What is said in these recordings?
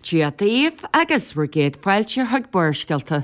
Díataíomh agus bhar géad fáilte thug buairscealta.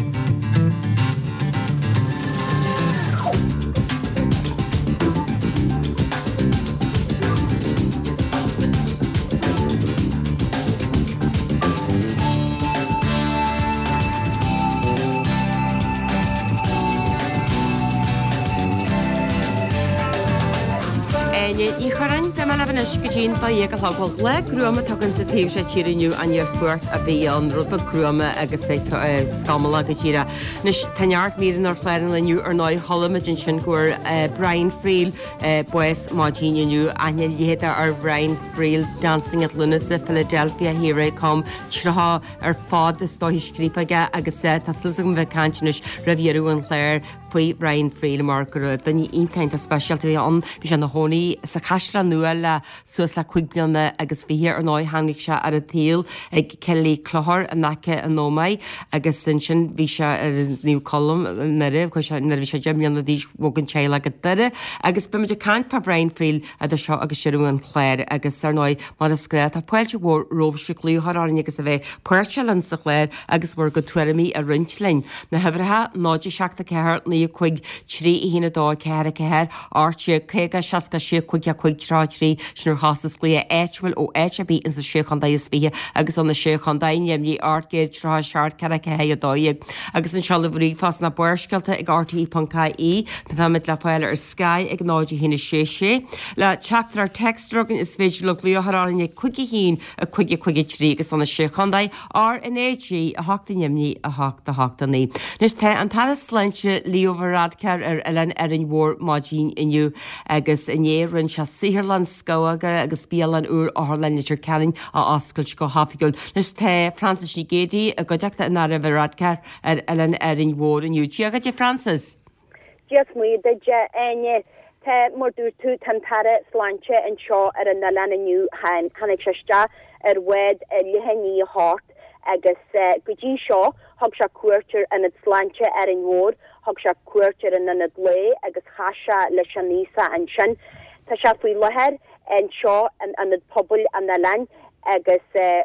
Í chorainn be me lehan is go dín ba dhéag a thagháil le grúama tugann sa taobh sé tíiriniu an fuairt a bhí an rudba grúama agus scamala go tíra. Nus taneart míran ar chléiran leniu ar 9 cholamid sin gur Brian Friel bues mádíniu aine léada ar Brian Friel Dancing at Lunas sa Philadelphia híra com trá ar fád is dóhí scrípaige agus taslas go bheith cantinus ravíú an chléir faoi Brian Friel mar gur daní incaint a specialty an bhí an na hónaí sa caisla nua le suas le cuiigblianna agus bhí ar 9 hánig se ar a taal ag celí clothir a nace an nómaid agus sin bhí se ar níú colm naribh bhí se deimlíanna dís bógan teile agad dure agus be muidir cant pa Brian Friel a seo agus siú an chléir agus ar 9 mar a scréit a póilte bhór róbhse glúthráin agus a bheith puirte lan sa chléir agus bhór go tuairimí a rinslein. Na hebrethe náidir seachta ceir ní chuig trí i hína dá ceir a ceir áirte chéga seaca si chuig a chuig tráitrí sinú hasas glia éithfuil ó éitebí in sa séchandá is bhí agus an na séchandain ní artgéid trá seart ceir a cehé a dóig agus an sealahrí fas na buairscealta ag RTE.caí petamid le fáile ar Sky ag náidir hína sé. Le teachtar ar textdragan is féidir le glíothráin ag chuigi hín a chuige trí agus an na séchandaid ar in éidrí a hachta nemní a hachta ní. Nus te an talas sleintse líomhradcear ar Ellen ar an mhór mádín inniu agus inéann se Sihirlan scoaga agus bíalan úr áthleinidir ceann a oscailt go hafiúil. Nus te Francis ní gédí a godeachta in ar a bhradcear ar Ellen ar an mhór inniu. Díagad Francis? Just mu de aine te mór dúr tú tantara sláinte an seo ar an Ellen inniu hanig seiste ar wed lihenní hart agus godí seo thug se cuairtear an sláinte ar an mhór thug se cuairtear an na lé agus chaise leis an níosa an sin. Tá se faoi lehead an seo an pobl an na lein agus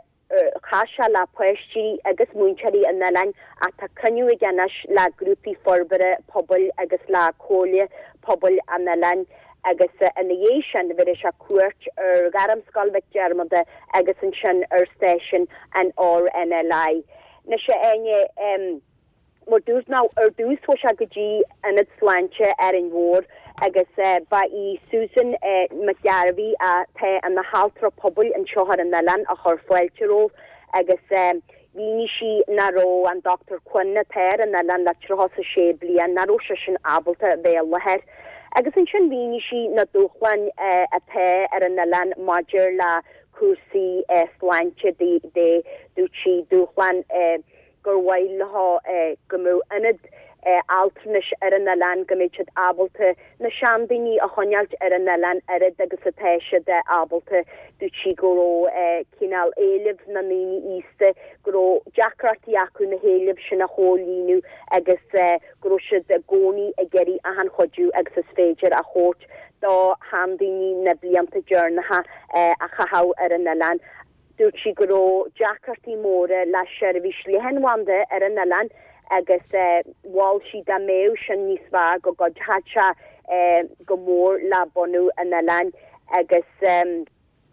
chaise le poisttí agus muinteí an na lein a tá cynniú i gceannas le grúpi forbere pobl agus le cólia pobl an na lein agus in na dhé sin bhí se cuairt ar garam scoilbeh Germanda agus an sin ar station an RNLI. Na se aine mór dús ná ar dús fó se gotí an sláinte ar an mhór agus ba í Susan McGarvey a te an na haltra pobl an seohar an nalan a chur foiilteró agus víní si naró an Dr. Quinna teir an nalan le troha sa sé blian naró se sin abalta bhéal lehead. Agus an sin víní si na dúchlan a te ar an nalan Major le cuasaí sláinte de dúchi dúchlan gur bhhail leth gomú inad altrinis ar an nalan goméid abalta na seandaoine a chonealt ar an nalan arid agus a teise de abalta dúchi goró cinál éileh na níní íste goró deacratí acu na héileh sin na hólíú agus goró siad a gcónaí a geirí a han chodú agus is féidir a chót dá handaoine na blianta dearnatha a chahabh ar an nalan. Dúchi goró deacratí móra le seirbhís lihenwanda ar an nalan agus bháil si da méh sin níos bhar go godhatse go mór le bonú an nalan agus an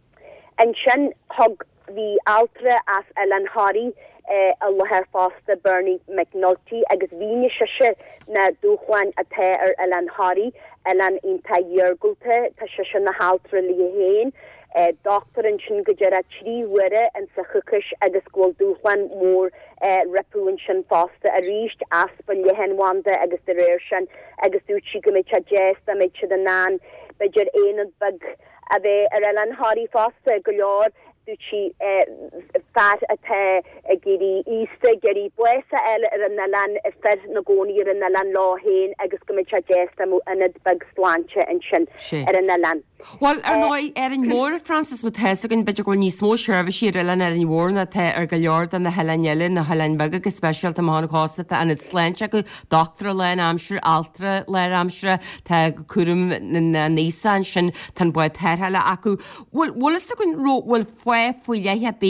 sin thug hí altra as Ellen Harry a lethir fásta Bernie McNulty agus bhíine se na dúchhain a te ar Ellen Harry Ellen inta dheargulta tá se na haltra lí héin. Doctor an sin go dear a tríhuire an sa chucus agus ghfuil dúchlan mór repúin sin fásta a ríist aspa lehenwanda agus de réir sin agus dúchi go méid a jest a méid siad a nán beidir éad bag a bheith ar Ellen Harry fásta go leor dúchi fat a te a géirí ísta géirí buesa eile ar an nalan fer na gcónaí ar an nalan láhéin agus go méid a jest a mú inad bag sláinte an sin ar an nalan. Well, ar nói ar an mór Francis mu tesagann beidir go níos mó seirbh sí rilen ar an mór na te ar go leor an na heile na heilebag agus speisialt a mána cásta an sleinte go doctor le amsir altra le amsre te cuam na níosan sin tan buid theile acu. Bhfuil gon bhfuil foioi léthe bí a bhfuil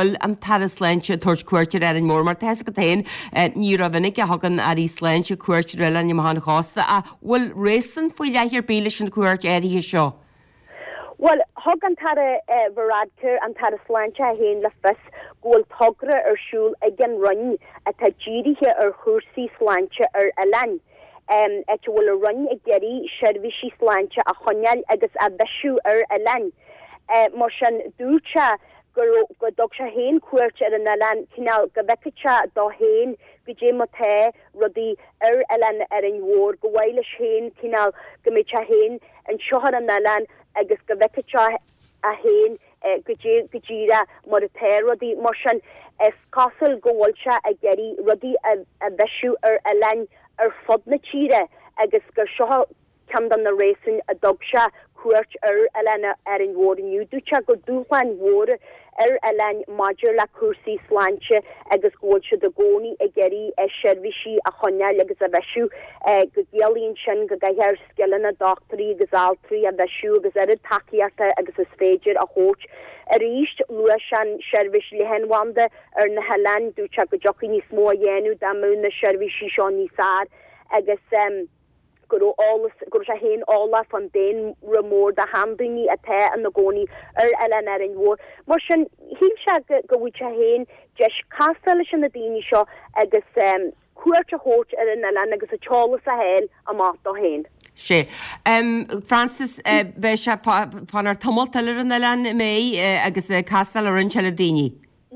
bhfuil an taras leintse tuairt cuairtear ar an mór mar theas go tain ní ra bhinnig a hagan ar í leintse cuairtear eile ní mána chásta a bhfuil résan faoi leithir bíle sin cuairt éirí seo. Well, hog an tara varadker an tara slancha hen la fis gol togra siúl again run a tajiri he hursi slancha alan. Et will run a geri shervishi slancha a honyal agus a beshu alan. Morshan ducha go doksha hen quirch an alan kinal gavekacha do hen guje mate rudi alan in war go wailish hen kinal gamicha hen and shohar an alan agus go bhecha a hain gojira mar a te rudi morshan castle gohilse a geri rudi a beshu alan fodna chire agus go seo camdan na racing a dogsha cuairt alan in war new ducha go dúfan war alan major la cursi slanche agus goilse de goni a geri shervishi a chonyal agus a beshu go gelín sin go gair skillan a doctorí agus altri a beshu agus takiarta agus is féidir a hóch a ríist luashan shervish lehen wande na helan ducha go joki ní smó yenu damun na shervishi sean ní sar agus go hen alla van den remór de handingi a te an na goni ellen in war. Mar sin hí go hen jeis castle sin na dini seo agus cuairte hót an ellen agus a cholas a hel a mat do hen. sé. Francis be se pan tomulteller an ellen mé agus castle ar an Cheladini.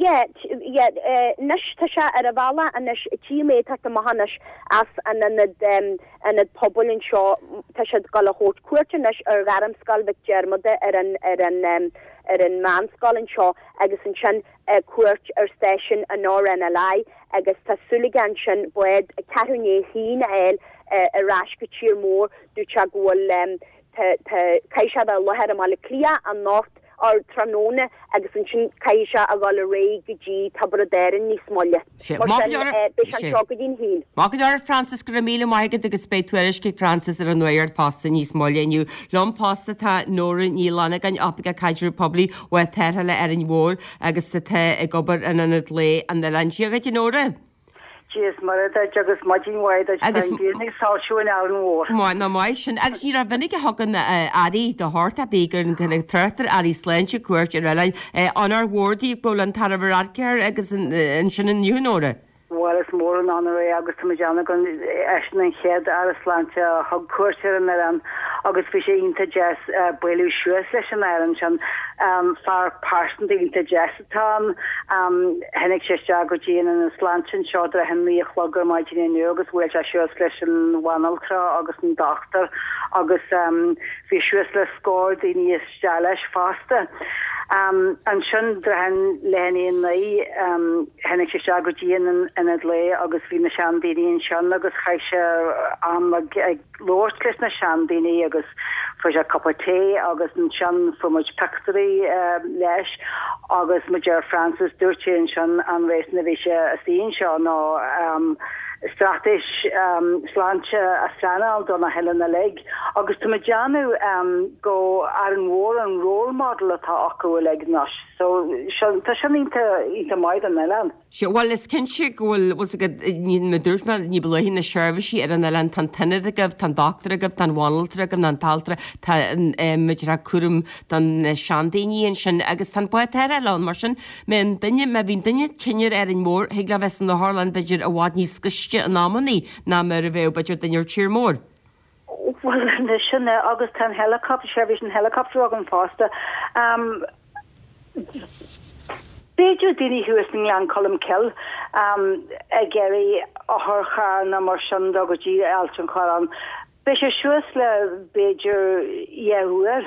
Nish tasha ar a bhela a nish tíimé tak mahanis as an pobl in seo tasha gal a hót cuairte nish ar garam scal vic germade ar an manscal in seo agus an sin cuairt ar station an nor an alai agus tá suligan sin bued carné hín eil a rascatír mór dúcha gohfuil caiisiad a lohead am ala clia an north or tranone agus an sin caiisiad a gáil a ré gotí tabradéirin ní smolle. Má Francis go míle maigad agus spéituiris Francis ar an nuir fásta ní smolléniu. Lom pásta tá nóra ní lana gan apga caiidir poblí o terha le ar an mór agus sa te ag gobar an anad le an na landí a gaidir nóra. Yes, mar agus majin waid agus gyrnig sáisiú an áran mór. Má na mai sin agus ní a bhinnig a hagan arí do háta bégur an gynnig tretar arí sleintse cuairt ar eile anar wardí ból an tarabharradceir agus an sin an niúnóra. Well is mór an anré agus tamjana gon eisna an chéad ar slánte hog cuairtear an eran agus fi sé inta jazz builú siúas leis an eran sin far parson de inta jazz atá hennig sé go díana an sláncin seo a henlí a chloggur maidin in agus bhfuil se siúas leis an wanaltra agus an doctor agus fi siúas le scór daoine is ste leis fásta. An sin hen lení naí hennig sé go díana in het le agus vi na seandíine sin agus chaise an lóirtlis na seandíine agus fu a copté agus an sin fu muid pectorí leis agus mu Francis dúirtin sin an rééis na bhí se a sín seo ná stratis sláinte a stranal donna Helena leg agus tu Janu go ar an mór an role model atá acu leg nas so tá sin inta maid an eile. Well is kinse gohfuil was ní dúirma ní bhín na seirbhísí ar an eile tan tinine agah tan doctor agah tan bháltra agah an taltra muidir a cuam den seandaíon sin agus tan buir eile mar sin men duine me bhín duine tinir ar an mór hiag le bheits an na Harlan beidir a bhád ní scuiste an námaní ná mar a bheith beidir duineir tír mór. Well sinne agus tan helicopter seirbhís an helicopter an fásta. Beidir dini huasning an colm kill a geri a horcha na mar sin dogotí elton choran. Be se siúas le beidir jehuer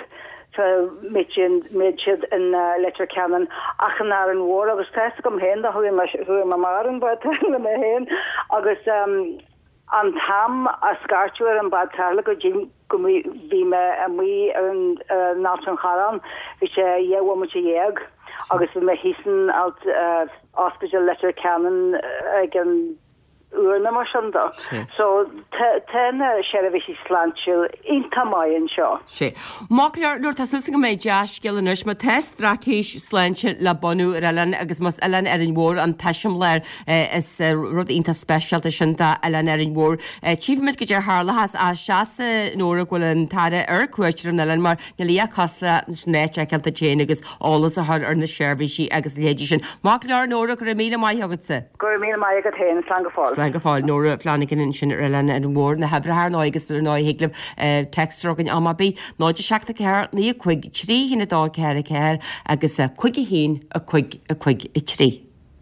midsid in letter canon achan ar an war agus test gom hen a hu ma marin but me hen agus an tam a scartuer an bad tarla go jin gumi vi me a mi an natan charan vi sé jewa mu jeg agus me hisen out hospital letter canon again uairna mar sianda. So ten sherivishi slanchil inta mayan seo. Sé. Máclear nuair tá sulsa go méid deas gillanis má test stratéis slanse le bonú Ellen agus mas Ellen ar an mhór an taiisiom leir is rud ínta specialta sinta Ellen ar an mhór. Chiefmid go dtíar hálahas a seasa nóra ghfuil an taire ar cuairtir an Ellen mar na lí casa snéit ag celta chéin agus álas a thar ar na seirbhísí agus léidir sin. Máclear nóra go mí mai agad sa. Go mí mai agad héin Slang fáil. Slang fáil nóra flanicin sin ar Ellen ar an mhór na hebrethar ná agus ar ná higlib textrógan amabí náidir seachta ceir ní chuig trí hína dá ceir a ceir agus chuig hín a chuig i trí.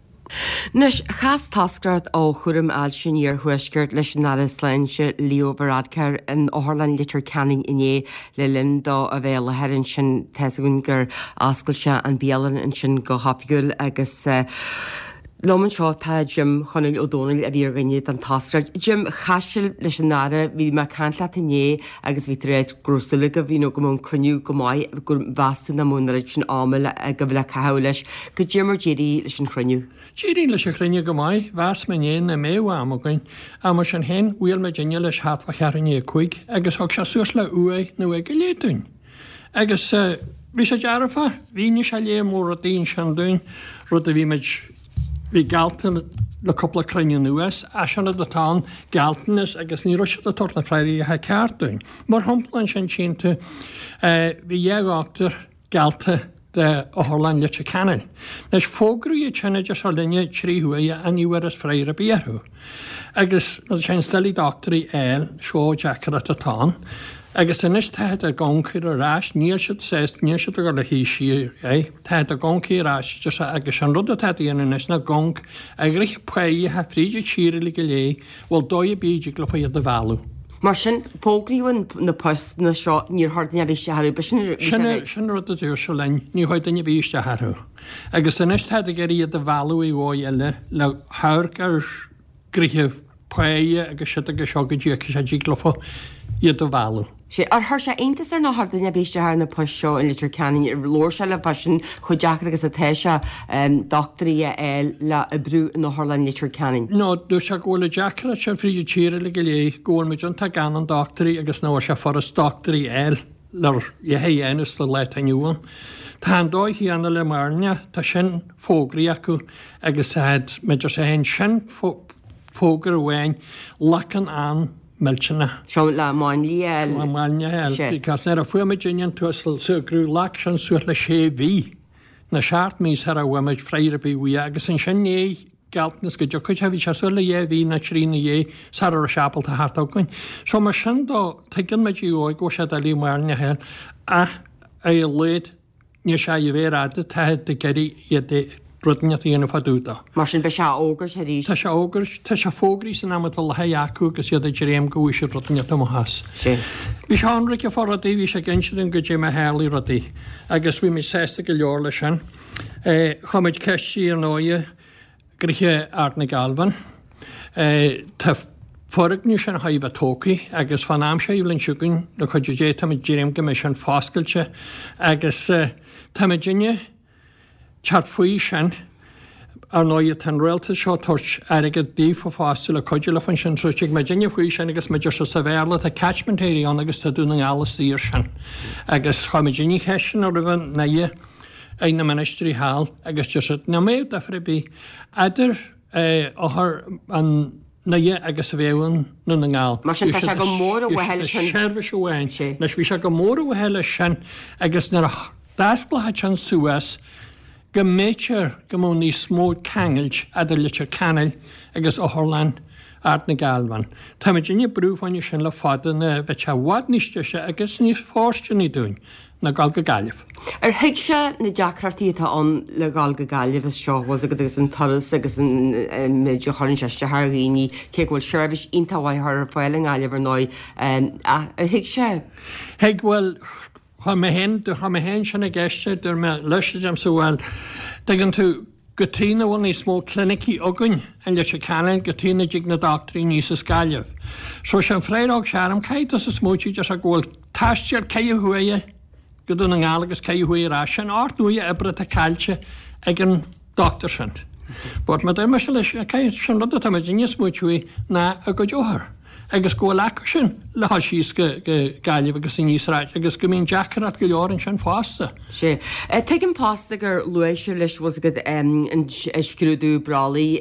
Nus chas tasgrat ó churim al sin ar thuisgurt leis an áras sláinse líohradceir an áthlan litir canning iné le lindá a bhéil le heann sin teún gur ascailte an béalan an sin go hapfiúil agus Loman seo tá Jim chonneil O'Donnell a bhí gannéad an tasgrat. Jim chaisiil leis an nára bhí me canla inné agus bhí réid grúsúla go bhí go mún cruniú go maiid gur bhasta na múna sin ámala a go bhfuil ceá leis go Jimmar Jéirí leis an cruniú. Jéirí leis a chrunne go maiid bheas me néon na méhhaamagain a mar sin hen bhfuil me dinne leis hatfa chearanné chuig agus thug se suas le uaid nó ag go léitún. Agus bhí sé dearafa, bhí se lé mór a daon sean dún rud a bhí meid Bhí galtan le coppla crunne nuas a sena datá galtanas agus ní roise a torna freirí a ceartún. Mar hamplan sin sínta bhí dhéagachtar galta de áthlan le se canal. Nes fógraí tena de se linne tríhuaí a níhar as fréir a bíarthú. Agus sin stelí doctorí eil seo Jackar atá. Agus inis teid a gáncir a ráis níl siad séist níl siad a go le hí siar teid a gáncií ráis agus an rud a teíana is na gánc a grich puí ha fríidir tíir le go lé bhil dóid bíidir le faiad a bhú. Mar sin pógraíhain na post na seo níorthna bhí seú sin rud a dúir se lein ní chuid daine bhí seathú. Agus inis teid a gurí a bhú í bháid eile le thir gur gríthe puí agus si agus seo go dtí sé ddíglafa iad a bhú. sé ar thir sé aontas ar náthar daine bíiste ar na post seo in litir canin ar lór se le pasin chu deachar agus a teise doctorí eil le a brú na Harlan litir canin. No, dú se ggóla deachar sin fríidir tíire le go lé ggóil me an tá gan an doctorí agus nó se foras doctorí eil lar dhéhéanus le leit aniuan. Tá an dóid hí anna le marne tá sin fógraí acu agus me sé hen sin fógur bhhain lechan an Melchina. Seo le máin líal. Máine heil, because nar a fuimiidirn tuasal sugrú lach an suir le sé bhí. Na seart mís ar a bhfuimiid freiir bí bhui agus an sin é galtnas go dechuid a bhí se suir le hí na trína é sa ar a seapal a hartágain. So mar sin dó tuigean meid óig go sé a lí marne heil a léad ní se i bhéráide taid de geirí iad rudne íana fadúta. Mar sin be se ógur sé rí. Tá se ógur tá se fógraí san am le heaú agus iad réim go se rudne has. Bhí se anric a forradí hí sé ginsean go dé a helaí rodí, agus bhí mé 6 go leor lei sin. Chaid ceistí ar nóide gríthe Arna Galvan. Tá forigní sin haimh tócaí agus fan am sé bhlann siúgann le chuidir dé tá ddírim go mé sin fáscailte agus tá dinne Chat faoi sin ar nóiad tan réalta seo tuairt aige díomh fásta le coidir le fan sin trúteigh me dinne faoi sin agus meidir se sa bhéla a catchment éíán agus tá dúna elas ír sin. Agus chuid dinne cheisian a ribhann na ag na ministrí hall agus te na méad a fribí idir áth an na agus a bhéhann nó na ngáil. Mar sin tá se go mór a bhheile sin. Seirbhís bhhain sé. Nes bhí se go mór a bhheile sin agus nar dasclathe an suas go méitear go mó ní smó cangailt idir litir canal agus Harlan Arna Galvan. Tá me dinne brúfhaine sin le fadan bheit se bhhaidníiste se agus ní fáiste ní dún na gáil go gaiileh. Ar hiic se na deachartaí tá an le gáil go gaiileh seohás agus an taras agus méidir chorann seiste thghíní cé bhfuil seirbhís intahaid ar fáiling gaiileh ar nói ar hiic se. Heag bhfuil Cha me hen sin a geiste dur me leistem so bhfuil dagan tú gotína bhfuil ní smó clinicí agann an le se canal gotína dig na doctorí níos a scaileh. So sin freirág searam caiit as a smótíide a ghfuil taistear céhuaie go dú na ngálagus céhuaí rá sin áirtúide ibre a caiilte ag an doctor sin. But ma me leis sin rud a dinne muúí ná a go dúthir. Agus go le sin le síos go gaiileh agus in níosráid, agus go mín Jackarat go leorann sin fásta. sé. Tegin plásta gur luéisir leis was go scrúdú bralaí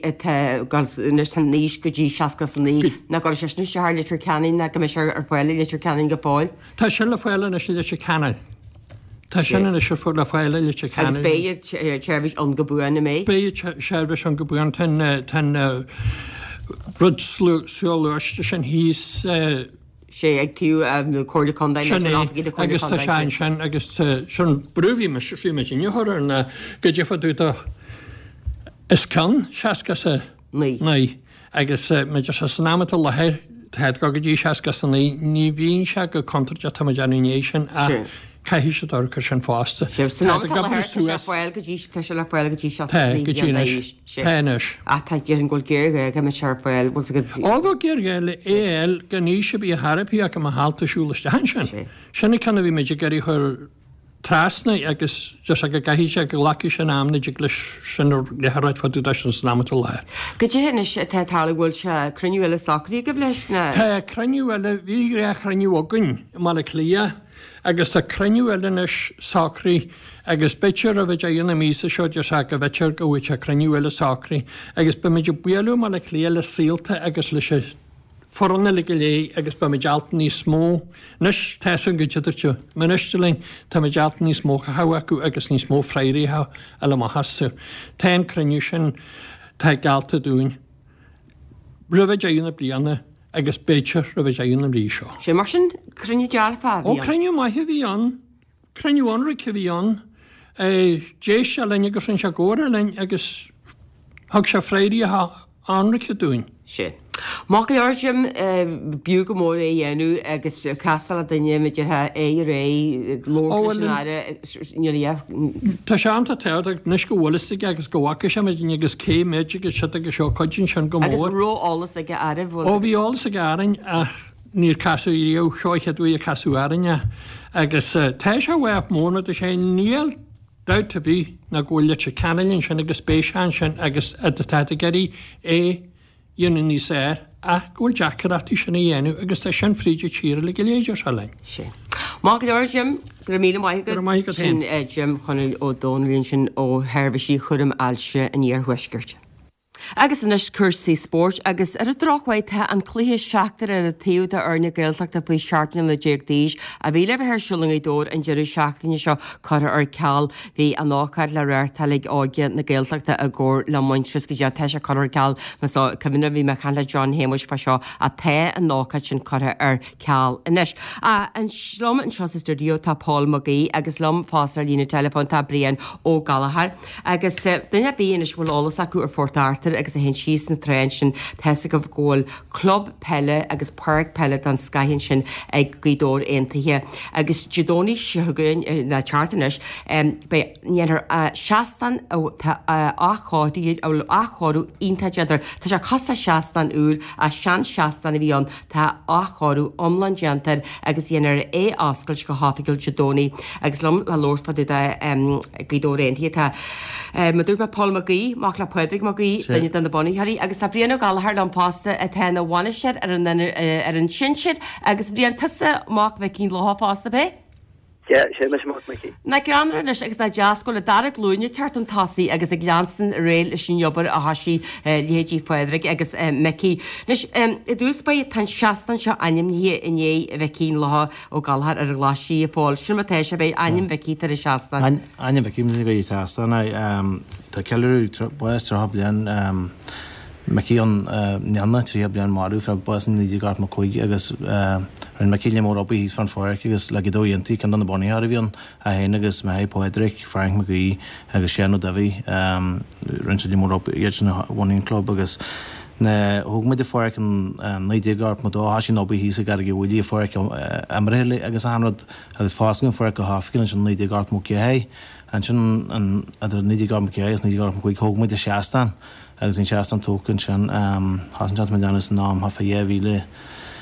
níos go dtí seacas ní na go sé nu seir litir canin na go me se ar fáile litir canin go fáil. Tá sin le fáile na sin leis canal. Tá sinna se fu le fáile litir canin. Bé seirbhís an go buanna mé? Bé seirbhís an go buan ten rud slúiste sin híos sé ag tú cóirda condain agus tá sein sin agus sin brúhí me sí me sinthir na go ddífaú is can seaca ní agus me san námata lethir head go dtí seaca san ní bhíon se go contrate tá deanéis sin a caihí se dar sin fásta. fáil go dtí se le fáil go dtí Tenis. A tá ggéir an ghil géir go me se fáil ábh géir le éil go níos se bí a Harpaí a go háaltasúlaiste hen sin. Sinna canna bhí méidir geirí chur trasna agus a go gaihíise go laci sin amna de leis sin leráid fa dú sin námatú leir. Go dhéana tá tála bhfuil se cruniuile sacraí go leis na? Tá cruniuile bhí ré cruniú agunn má le clia. Agus a cruniuilenis sacraí agus bitir a bheith dhéana mísa seo de se go bheitiir go bhfuil a cruniuile sacraí, agus be méidir buú má le cléile síalta agus lei forna le go lé agus be mealta ní smó, nus tean go tiidirú. Ministelín tá mealta ní smó a hahaú agus ní smó freirithe a le hasú. Tá cruniú sin tá galta dún. Rubheith dhéanana blianana agus béitir a bheith dhéanana rí seo. sé mar sin cruniú dear fá? Ó cruniú maithe bhí an, cruniú anra bhí an, dééis se lenne agus sin se ggóra lein agus thug se freirí anra dún. sé. Má go orjim bú go mór é dhéanú agus casal a daine meidethe é ré lóire. Tá seanta teach nus go bhlastig agus gohacha sem agus cé méid agus si agus seo coidjin sin go mór. Róolalas a airh? Ó bhí álas a garin a níor casú íoh seoicheadú a casú airine agus te se bheh mórna a sé níl data bhí na ggóile se canalín sin agus spéisián sin agus a te geirí é dhéanaan níos éir a ghfuil Jackaratí sinna dhéanú agus tá sin fríide tíir le go léidir se lein. sé. Má go ir Jim gur mí maigad sin Jim chun ó dónalíonn sin ó heirbhísí chum ailse in dhearhuiisgurt. Agus inis cursaí sport agus ar a drochhaidthe an chluthe seachtar ar a taobh arna gailteach a faoi seaartna le déagdíis a bhí le bheith siúling dór an deirí seachtaine seo chur ar ceall bhí an náchaid le réir talig áige na gailteachta a ggóir le muintres go dear teise chur ceall mas cumna bhí me chan le John Hamish fa seo a the an náchaid sin chutha ar ceall inis. An slum an seo studio tá Paul Magaí agus lom fásar lína telefón tá Brian ó Galahar agus duine bíonis bhfuil álas acu ar fortartar agus a hen síos na trein sin teise go ggóil club pelle agus park pelle an scaihinn sin ag gcuidór aontaithe agus judóní siúgann na chartanis níar seaastan ááí ááú iontaideidir Tá se casa seaastan úr a sean seaastan a bhíon tá ááú omlandjantar agus dhéanaar é ascail go háfigiil judóní agus lom le lóirfa gcuidór aontaithe tá dúpa Paul Magaí má le Pedrick Magaí den na Bonníharí agus tá Brian ó Galahar an pásta a te na bhhainisteir ar an sinseid agus Brian tusa máach bheith cín láth pásta bé? sé me mí. Na gran leis agus na jazzscoil a dar glúine teart an tasaí agus a gleanstan réil sin jobbar a hasí lédí Fedric agus mecí. Leis i dús ba tan seaastan seo aim hí iné bheith cín látha ó Galahar ar glasí a fáil simatéis se bheith aim bheitcí ar a seaastan. Aim bheith cíim go seaastan tá ceú buistar blian Mací an neanna trí blian marú fra busan níidir gart má chuig agus an macíle mór op hís fan fóir agus le dóíonntaí can an Bonníharí bhíon a héana agus me Pedrick, Frank Magaí agus Sean O'Dovey rinse mór op na bhaín club agus na thugmuid de fóric an 90 gart má dá sin op hís a gar go bhfuilí fóric amréile agus anrad agus fásan fóric go háficinn sin 90 gart mó cé an sin an 90 gart mó cé is 90 gart chuig thugmuid de seaastan agus in seaastan tócann sin hasan me deanna an nám hafa dhéhhíle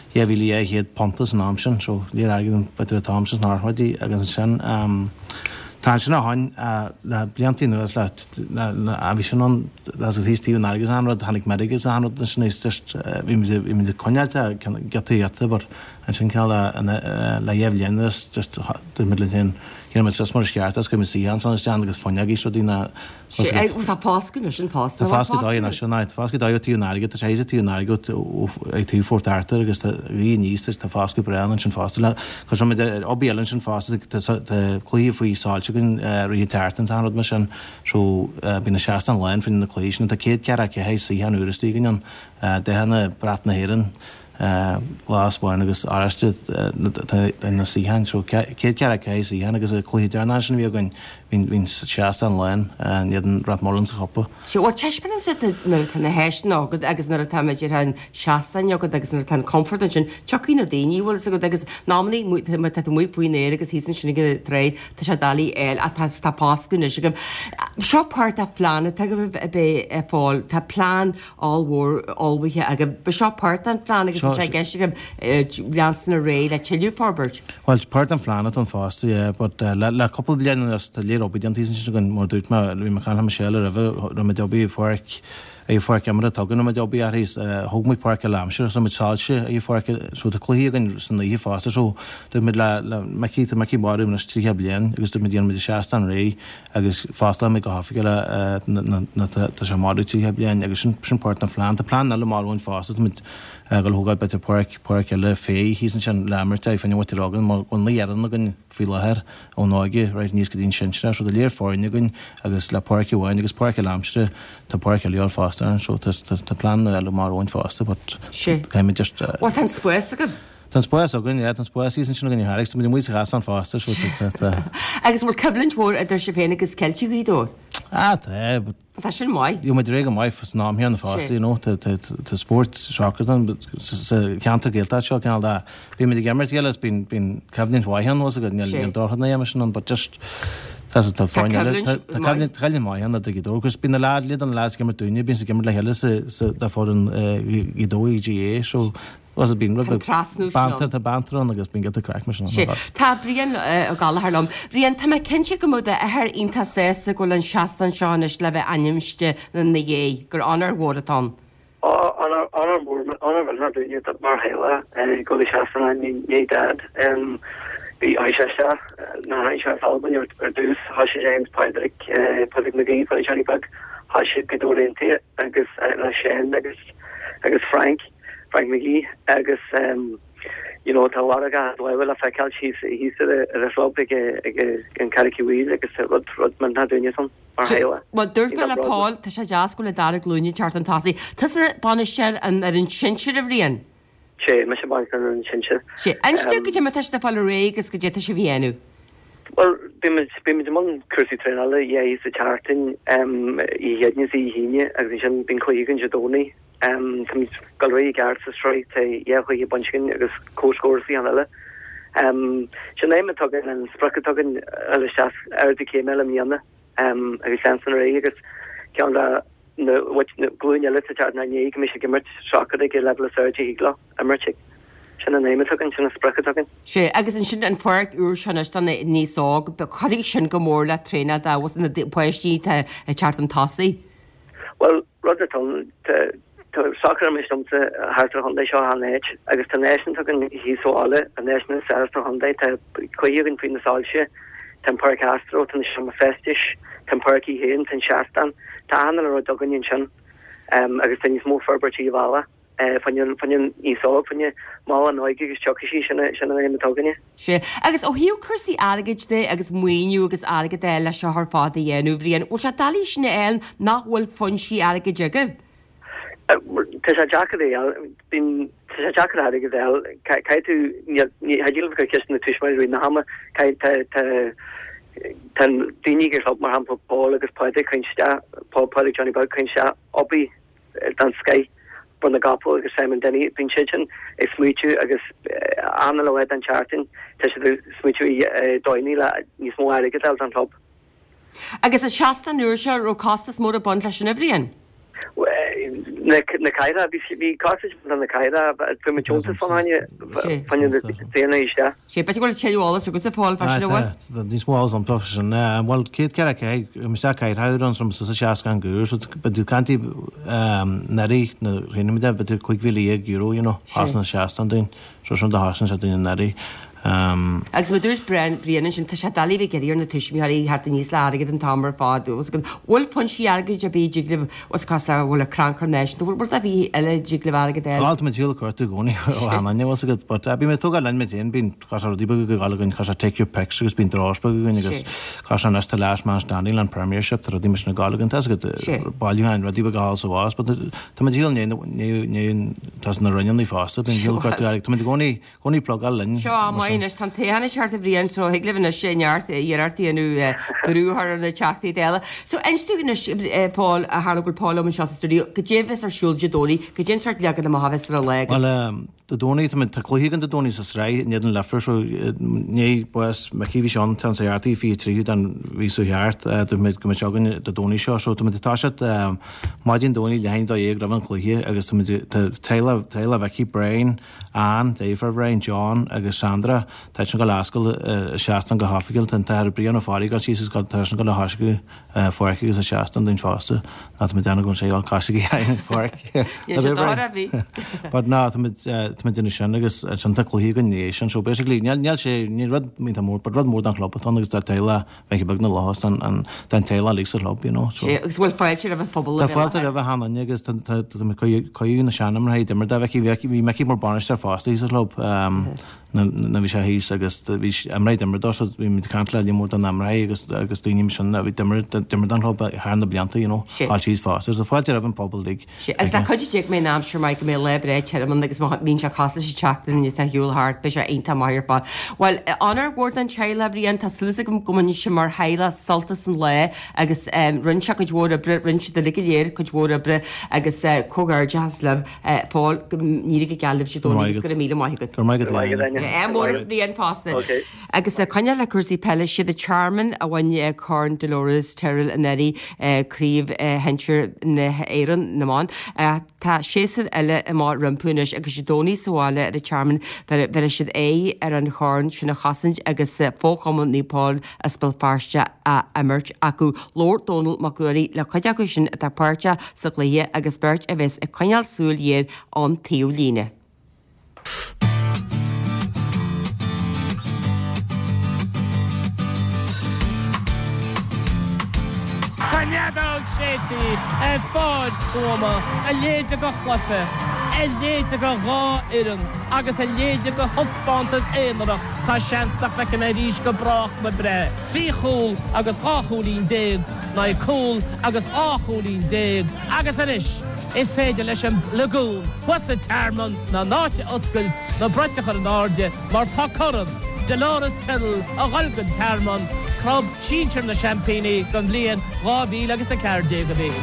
héad pantas an am sin, so líar agin betir a tamsin náhaidí agus sin Tá sinna hain le blianttí nuas le a bhí sin an títíú agus anrad hanig medigus anrad sin éist bhí de conealte gataíte bar an sin ce le dhéhléannas just midlin me just mar sceartas go sí an san stean agus fanneagí so dína páscu sin pás fáscadána sinid fáscadáú tíúnaige a séise tíúnaige ag tú fórtartar agus rí níos tá fásca brean sin fásta chu sem obíelen sin fásta clíomh faoí sáilte gon rí tartan anrad me sin so bína 16 lein fin na cléisisin a céad cear a hééis sí an uirtígan an de hena bratna héan glasbáin agus áiste na síhain so céad cear a chééis í hena agus a clúidirna sin bhí goin hín 16 lein iad an ratmórlan sa chopa. Se ó teispan si na héisna agad agus nar a tamidir an 16 agad agus nar tan comfort sin teí na daoine bhil a go agus námaní mu puoinéir agus hísan sinna go réid tá se dalí eil a tá páscún is go seopát a plána tu go bh fáil tá plán allhór allhaithe aga be seopát an plán agus geiste go leansna ré le tiú Forbert. Well part an flána an fásta but le couple blian Robin tí gon mór dút bhí me chan seile a bh ro me dobí fork é for camera tugan me dobí a hís hogmid park lámse som mitsáilse í for so a clígan san í fásta so du mid le meí meí barú na trí blian agus du medían me 16 ré agus fásta me go hafiige le se marú tí blian agus sin part an flán a plán alle marún fásta mit go hogaid bet park le fé hísan sin lemert fan watirrágan mar gon learan gon fi lethir ó náige réit níos go dín sinstre so de léir fáinne gon agus le park bhhain agus park lámste tá park leor fásta so tá plán eile mar óin fásta caiimi just an spuas go Tan spóas agan an spóas sísan sin gan haig mu mu gas an fásta so agus bhfuil cyblint mór idir se féna agus ceiltí dó. Tá sin mai. Jú me ré mai fas ná hí an fásta tá sport seachar ceantar géaltá seo ceá dá bhí me gemart eile bín cefnint wahan was a go an dochanna éime sin an just tá fáin chaile mai anna a dógus bína lá lid an lá gemar dúine bín sa gemar le heile fá an idóIGA so was bín bantar bantarrán agus bín get a crack mar Tá bríon a galharlam. Bríon tá cinse go móda a thir ionanta sésa go an 16 seánis le bheith animiste na dhé gur anar bhdatá. Anar bhil dúine mar heile go seastanna dad bhí aise na se fában ar dús há sé James Patrick na gaí fa Johnny Bug há si godórénti agus le Shane agus Frank McGee agus tá lá a lehfuil a feáil hí a reflópig an Caricií agus rud man na dúine san mar heile. Má dúirt me le Paul tá sé deas go le dar a glúine teart an tasí. Tás banisteir an ar an sinseir a bhríon. sé me se ban an sinse. sé einstu go me teiste fall régus go dé se bhíú. Well be man cursi trenale is a chartin I hedne sí híine agus sin bin choigen jadóni gal ré gar sa stroi te chu bunkin agus cóscóí an eile. Se neime tugin an sprake tugin eile staff de cé me míanne agus san ré agus ce glúin le na néig mis gimmert saka ge level surgery hígla a merchik. Sin an néime tugin sin a sprake tugin. sé agus an sin an park úr sena stanna níoság be choí sin gomór le tréna da was na poisttí a chart an tasí. Well Rogerton soccer mistomse hart Hyundai seo han éit agus tá nation tugin híále a national sales Hyundai chuigin fin na sáilse ten park Astro tan sem festis ten parki hen ten Shastan tá an ro dogan sin agus ten smó ferbertí vala fan ísá fanne má an noige gus choí sinna toganine. sé agus ó hiú chusaí agaid dé agus muoinú agus agad é lei se th fád a dhéanú bhríon ó se dalí sinna eil nachhfuil funsí agaid jugad. Tá sé Jack bin Jack aige el caiú hadíil go kist na tuismarí na hama tan dinniger op mar hampa Paul agus Patrick chuinste Paul Johnny Bug chuinse obi dan Sky bun na gapó agus Simon Denny bin chichen e smuú agus an le an charting te smuú doini le nís mó aige el an top. Agus a seasta nuair se ó costas mór a bon lei sinna bblion. na Caira bí cartridge na Caira fu me Joseph fanine déna iste. sé be go teálas agus a Paul fe Dís má an profession bhil céad ce mis caiithran som sa seaas an gúr, dú cantí narí na rinneide be chuig euro hasna seaastan dún so de hasan se dún narí. agus dúirs brian sin tá sé dalí bh geíar na tuismií hat níos agad an tamar fáú gon bhil punsí agad a bíidirglih os cai bhfuil a crancarnéis, bhil bur a bhí eile diglih agad é. Alt me tíúil chuirú gcóí ne was agad, but a bí me tuga lein met éon bín díba go galgann cha take pe agus bín dráspa goin agus cha an nesta leis más Daniel an Premiership tar dí na galgan agad bailúhain ra díba gáil sa bhás, tá díal tá na rinneí fásta bin díal chuirú tá gcóí plugá linn. Ines tan téhanana seart a bríon tro higlibhanna séart dhéartíanú grúthar na teachtaí déile. So einstúganna Paul a Harlagúil Paul an seaúí go déhs ar siúlde dóí, go dé seart leagad am hahas ar le. Well de dóí tá chluígan de dóí sa srá néad an lefir so né bues me chihí seán tan saartaí fi tríú an víúheart mid go segan de dóí seo so tá se maidin dóí lehain do éag rah an chluí agus teile bheici Brain an Dave Rain John agus Sandra tá sin go láscail seaastan go hafigiil an tar brion a fáí gal síos go tá go le hascu foici agus a seaastan dún fásta ná me déna gon sé á caiigi foici. But ná duna sin agus san chluí go nééis so basically neall sé ní rud mí mór, rud mór an chlop agus tá teile bheith bag na láhas an den teile lí lop agus bhfuil fáil sé a bheith pobl. Tá fáilta a bheith hanna agus coú na seanam ra mar d bheith meici mar banistear fásta í lop na bhí sé híos agus am réid mar dos bhí mit cantla í mór an am ra agus daoine sin a bhí dimmer an hop hána blianta á síos fásta, so fáilte a an pobl lí. Agus a chuidir mé ná se mai go mé lebre teman agus bhín se casa sé teachtain ní hiúlthart be sé einta mairpa. Well anar bhór an teile bríon tá sluúsa go gomaní sem mar heile saltas an le agus rinse go dhór a bre rinse de ligéir go dhór a bre agus cogar jazzlem Paul ní go gealah sé dóí go mí maigad. Mór bríon pasta. Agus a caine le cuasí pelle siad a charman a bhaine Corn Dolores Terrell an Neri críomh hentir na éan naán. Tá séar eile i má rampúneis agus sé dóí sáile ar a charman ver siad é ar an chorn sinna chaint agus fóchaman nípáil a spilpáiste a imirt acu Lord Donald Macruí le chuide acu sin a tápáirte sa léie agus beirt a bheits a coinealsúil dhéir an taobh líne. Canadá sétí fád goma a léide go chhlape, léide go gá ian agus a léide go hofbantas éanaach tá seanstach fe na rís go brach me bre. Tríchúil agus áchúlín déad na cúil agus áchúlín déad agus anis. Is féidir leis an lagún, was a termman na náte oscails na breiteach an áde mar tá choran. Dolores Terrell a ghalgan termman Club Chinchar na Champagne gan blian rábí agus na cardé go bhé.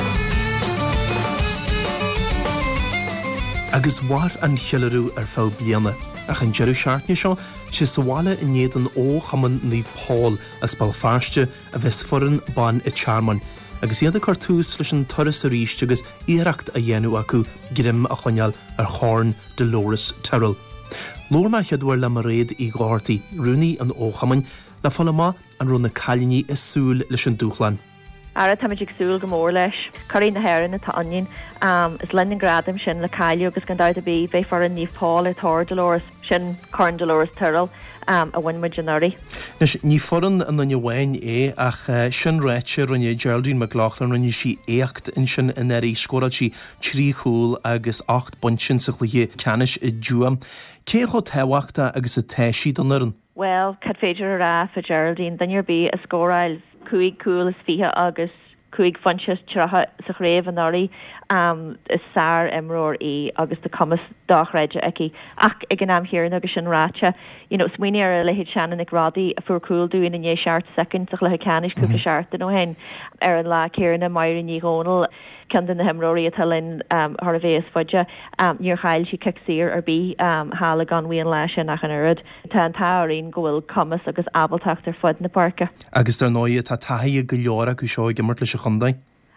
Agus war an chealarú ar fá bliana ach an jeú seaartne seo sé saháile in néad an ó chaman ní Paul as balfáiste a bheits foran ban i charman. Agus iad a cartús leis an toras a ríist agus iireacht a dhéanú acu grim a choneal ar Corn Dolores Terrell. Lór mai cheadúir le mar réad í gáirtaí runúní an óchaman le fallama an runa cailíní is súil leis an dúchlan. Ara táidir súil go mór leis, Corí na Héireann atá anion is Leningradam sin le caiiliú agus gan dáid a bí bheith far an níomh Paul ar Tóir Dolores sin Corn Dolores Terrell a bhain January. Nes ní foran an na bhhain ach sin réite rinne Geraldine McLaughlin rinne sí éacht in sin in éirí scóráil sí 3 chúl agus 8 buntin sa chluché ceannis i dúam. Cé chu tehaachta agus a teisí don nuan? Well, cad féidir a rá a Geraldine, danir bí a scóráil 2 cúl is fiche agus 2 funches tratha sa chréibh an áirí is sár imróir í agus de cumas dáchreide aici ach ag an am hiarn agus sin ráte. Swinine ar a lehéid seanan ag rádaí a fuair cúil dúin in é seart second sa le canis cúpla seart an ó hen ar an lá céirna maiir ní gónal cean na himróí a talinn ar a bhéas fudge níor chail si ceír ar bí hála gan bhíon lei sin nach an urad tá an táirín go bhfuil cumas agus abalteach ar fud na parca. Agus tar nóí tá taí go leora go seo gimmart leis a chundain?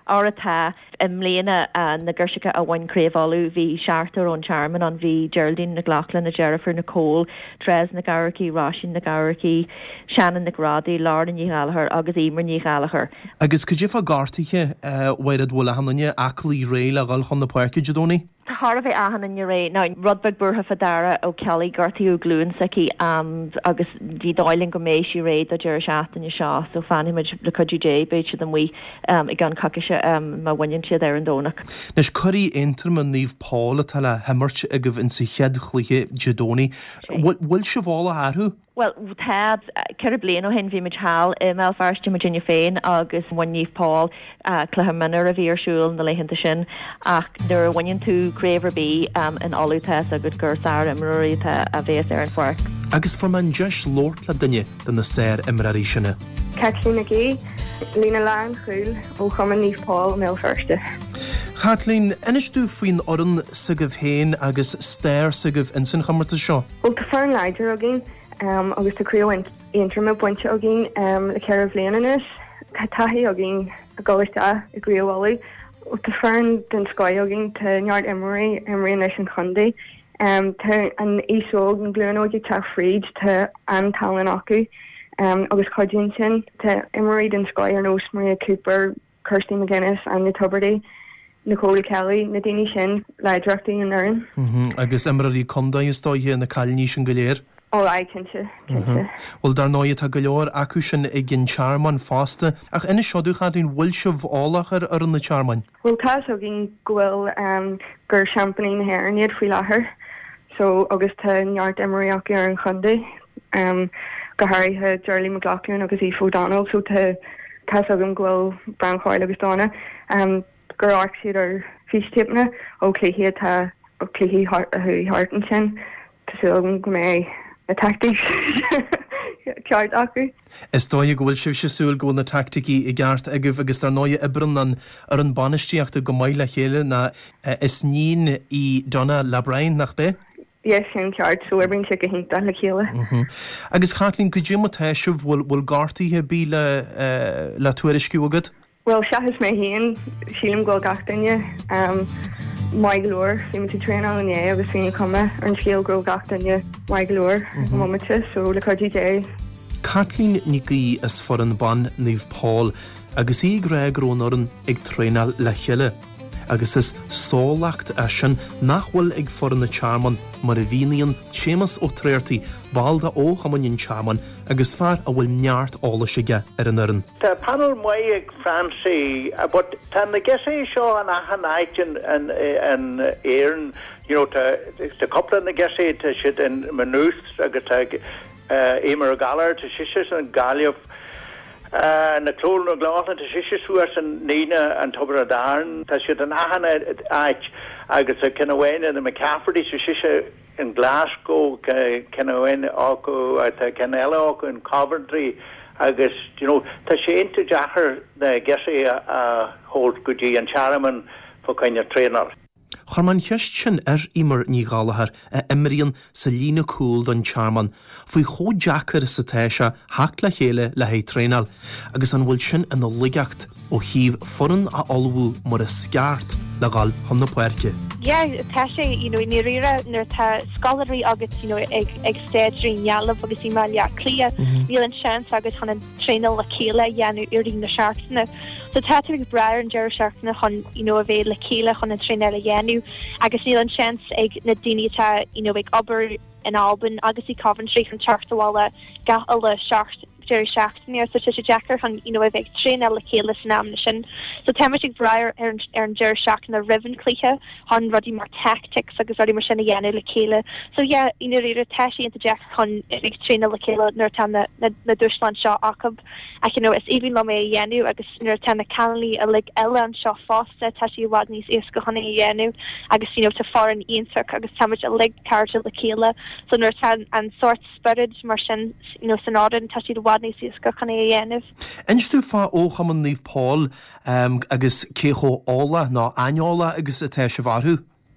Áratá mléana na ggursacha a bhain craobháú bhí seaartar ón Charman an bhí Geraldine na Glachlan na Jennifer Nicole, Tres na Garraí, Rásin na Garraí, Shannon na Gradaí, Lauren ní Gallagher agus Emer ní Gallagher. Agus go ddífa gáirtaige bhaid bhla hanne aclaí réile a gáil chun na puirce Jodóní? Tá Harveh ahan in ré ná Rudbeg burtha fadara ó Kelly Gartaí ó glúin saci agus dí dáilin go mééis sí réid a deir seatain seo so fanimiid le codúé beit an mí I gan caise má bhain siad ar an dónach. Nes choirí interman níomh Pála tal le hemmart a go bh in sa chead chluige Jodóní. Bhfuil se bhála airthú? Well, tad ceir blian ó hen bhí meid hall me farste Virginia féin agus bhainníomh Paul chluhammanar a bhíarsúil na leihananta sin ach nuair bhain tú craobhar bí an olúta a go gursáir imróíta a bhés ar an foic. Agus for man deis lórt le duine den na séir imraí sinna. Kathleen Gay, Lena Lan chuil ó chuman níomh Paul mé firste. Kathleen, inis tú faoin oran sa go bhhéin agus stéir sa go bh insan chamarta seo? Ó tá fearn leidir a gin. Agus tá cruúhaint intrama buinte a gin le ceir bhléananis, Tá taithí a gin a gáirta i gríomhálaí, ó tá fearn den scoil a gin tá neart Emery leis an chundaí, tá an éisóg an glúanóide tá fríd tá an talan acu, agus chuidín sin tá Emery den scoil ar nós Maria Cooper, Kirsty McGuinness an na Tuberty, Nicole Kelly, na daoine sin leidirachtaí an aireann. Agus imraí conda is dóithe na cailní sin go léir? Óráid cinnte. Bhfuil dar náiad a go leor acu sin ag gin Charman fásta ach ina seodú chaín bhfuil se bhálachar ar an na Charman? Bhfuil tá a gin gohfuil gur champaní na hair iad faoi láthair, so agus tá neart Emery acu ar an chundaí go háirithe Geraldine McLaughlin agus Aoife O'Donnell, so tá a gin gohfuil Brownchoil agus dána gur áic siad ar fístipna ó cléthe tá ó cléthe hartan sin tá go mé a tactics ceart acu. Is dóide go bhfuil sibh siúil go bhfuil na tacticí I gceart agah agus tar náide ibrean ar an banistíoachta go maiile chéile na is nín I donna Labrain nach bé? Yes, sin ceart, so ebrin si go hinnta le chéile. Agus Kathleen go dtí téisih bhfuil gáirtaíthe bí le tuairisciú agad? Well, seachas mé héan sílim ghil gachtainne mai glór fi me trein an é agus féin komme ar an scéal gro gachtainne mai glór momite so le codí. Kathleen Nicky is for an ban níomh Paul agus I gréagrónaran ag tréinal le cheile. Agus is sólacht sin nachhfuil ag for na Charman mar a bhíon sémas ó tréirtaí báilda ó chamanin Charman agus fear a bhfuil neart ála sige ar an aireann. Tá panel mai ag Fransaí, but tá na gesaí seo an achanáid an éireann, tá coppla na gesaí tá siad an manús agus Émer Galar tá sisis an Galliamh na clór na glána tá siise suas an nína an tobar a darn tá siad an ahanana áit agus a cinehhaine na McCafferty sa siise in Glasgow cinehhaine ácu tá Canella ácu in Coventry agus tá sé intu deachar na gesaí a hólt go dtí an Charman fo caine trénar. Chorman cheist sin Emer ní Gallagher a imríonn sa lína cúil don Charman, faoi chó Jackar sa téise hac le chéile le hé tréinal, agus an bhfuil sin in ligeacht ó híomh foran a olbhú mar a sceart le gáil chun na puirce. Yeah, tá sé, ní rire nar tá scolarí agus, ag stéidrí nealamh agus imáile clia, níl an seans agus chun an tréinal le chéile dhéanú irí na seachtainna. So tá ag breir an deir seachtainna chun, a bheith le chéile chun an tréinal le dhéanú, agus níl an seans ag na daoine tá, ag obair in Albin agus I Coventry chun teachtahála gath a le seacht Jerry Shaxton so sé Jackar chun bheith tréine le chéile san amna sin. So teimig breir ar an Jerry Shaxton a rivan clíthe chun rudí mar tactics agus rudí mar sinna dhéanú le chéile. So riidir teisi into Jack chun ag tréine le chéile nuair tá na Dúsland seo acab. Ach is even lo mé dhéanú agus nuair tá na Canlí a lig eile an seo fásta teisi bhhad níos éasca chuna dhéanú agus tá far an íonach agus táid a lig carta le chéile. So nuair tá an sort spirid mar sin san ádan teisi wadní síos go chuna dhéanamh. Instú fá ó chaman níomh Paul agus cécho ála ná aineála agus a téise bharthú?